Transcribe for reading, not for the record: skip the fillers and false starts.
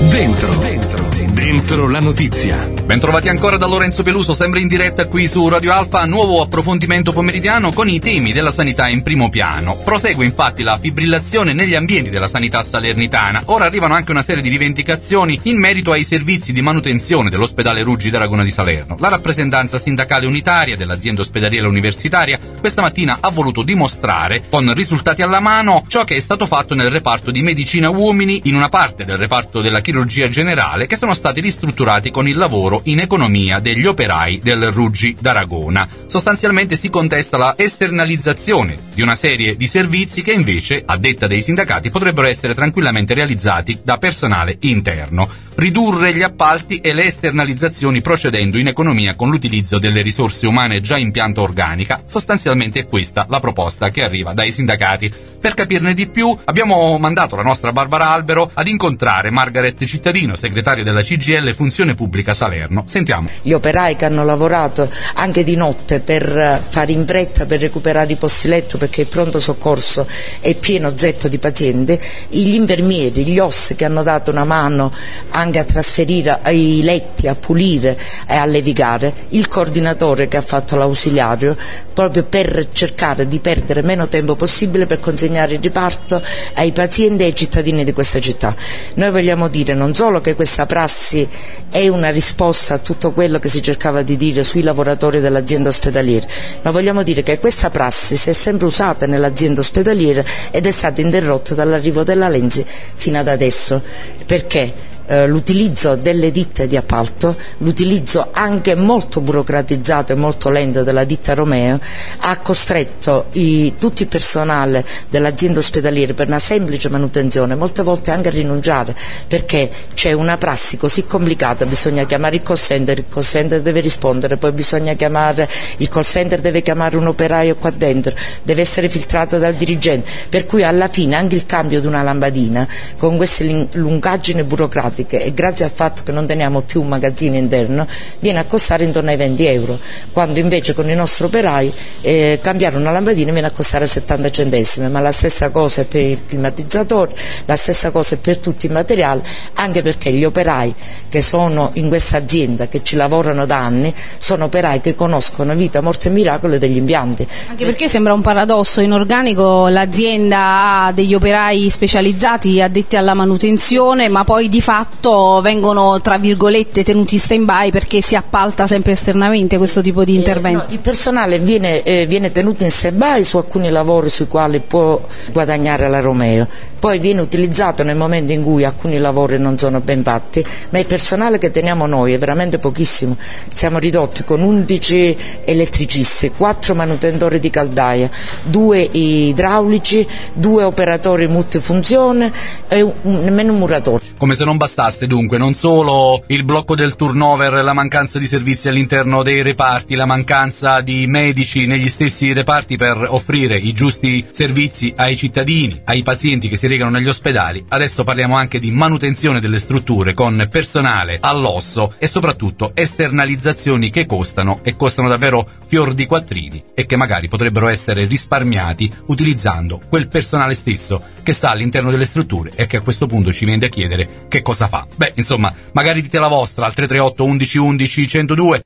Dentro la notizia. Bentrovati ancora da Lorenzo Peluso, sempre in diretta qui su Radio Alfa, nuovo approfondimento pomeridiano con i temi della sanità in primo piano. Prosegue infatti la fibrillazione negli ambienti della sanità salernitana. Ora arrivano anche una serie di rivendicazioni in merito ai servizi di manutenzione dell'ospedale Ruggi d'Aragona di Salerno. La rappresentanza sindacale unitaria dell'azienda ospedaliera universitaria questa mattina ha voluto dimostrare, con risultati alla mano, ciò che è stato fatto nel reparto di medicina uomini, in una parte del reparto della chirurgia generale, che sono stati ristrutturati con il lavoro in economia degli operai del Ruggi d'Aragona. Sostanzialmente si contesta la esternalizzazione di una serie di servizi che invece, a detta dei sindacati, potrebbero essere tranquillamente realizzati da personale interno. Ridurre gli appalti e le esternalizzazioni procedendo in economia con l'utilizzo delle risorse umane già in pianta organica. Sostanzialmente è questa la proposta che arriva dai sindacati. Per capirne di più abbiamo mandato la nostra Barbara Albero ad incontrare Margaret Cittadino, segretaria della CGIL Funzione Pubblica Salerno. Sentiamo. Gli operai che hanno lavorato anche di notte per fare in fretta, per recuperare i posti letto, perché il pronto soccorso è pieno zeppo di pazienti, gli infermieri, gli OSS che hanno dato una mano anche a trasferire i letti, a pulire e a levigare, il coordinatore che ha fatto l'ausiliario, proprio per cercare di perdere meno tempo possibile per consegnare il riparto ai pazienti e ai cittadini di questa città. Noi vogliamo dire non solo che questa prassi è una risposta a tutto quello che si cercava di dire sui lavoratori dell'azienda ospedaliera, ma vogliamo dire che questa prassi si è sempre usata nell'azienda ospedaliera ed è stata interrotta dall'arrivo della Lenzi fino ad adesso. Perché? L'utilizzo delle ditte di appalto, l'utilizzo anche molto burocratizzato e molto lento della ditta Romeo ha costretto tutto il personale dell'azienda ospedaliera per una semplice manutenzione molte volte anche a rinunciare, perché c'è una prassi così complicata, bisogna chiamare il call center deve rispondere, poi bisogna chiamare il call center, deve chiamare un operaio qua dentro, deve essere filtrato dal dirigente, per cui alla fine anche il cambio di una lampadina con queste lungaggini burocratiche e grazie al fatto che non teniamo più un magazzino interno viene a costare intorno ai 20 euro, quando invece con i nostri operai cambiare una lampadina viene a costare 70 centesimi, ma la stessa cosa è per il climatizzatore, la stessa cosa è per tutti i materiali, anche perché gli operai che sono in questa azienda, che ci lavorano da anni, sono operai che conoscono vita, morte e miracolo degli impianti. Anche perché sembra un paradosso, in organico l'azienda ha degli operai specializzati addetti alla manutenzione, ma poi di fatto vengono tra virgolette tenuti in stand-by perché si appalta sempre esternamente questo tipo di intervento. No, il personale viene tenuto in stand-by su alcuni lavori sui quali può guadagnare la Romeo, poi viene utilizzato nel momento in cui alcuni lavori non sono ben fatti, ma il personale che teniamo noi è veramente pochissimo, siamo ridotti con 11 elettricisti, 4 manutentori di caldaia, 2 idraulici, 2 operatori multifunzione e nemmeno un muratore. Come se non bastasse dunque, non solo il blocco del turnover, la mancanza di servizi all'interno dei reparti, la mancanza di medici negli stessi reparti per offrire i giusti servizi ai cittadini, ai pazienti che si recano negli ospedali, adesso parliamo anche di manutenzione delle strutture con personale all'osso e soprattutto esternalizzazioni che costano e costano davvero fior di quattrini e che magari potrebbero essere risparmiati utilizzando quel personale stesso che sta all'interno delle strutture e che a questo punto ci viene a chiedere che cosa fa. Beh, insomma, magari dite la vostra al 338 11 11 102.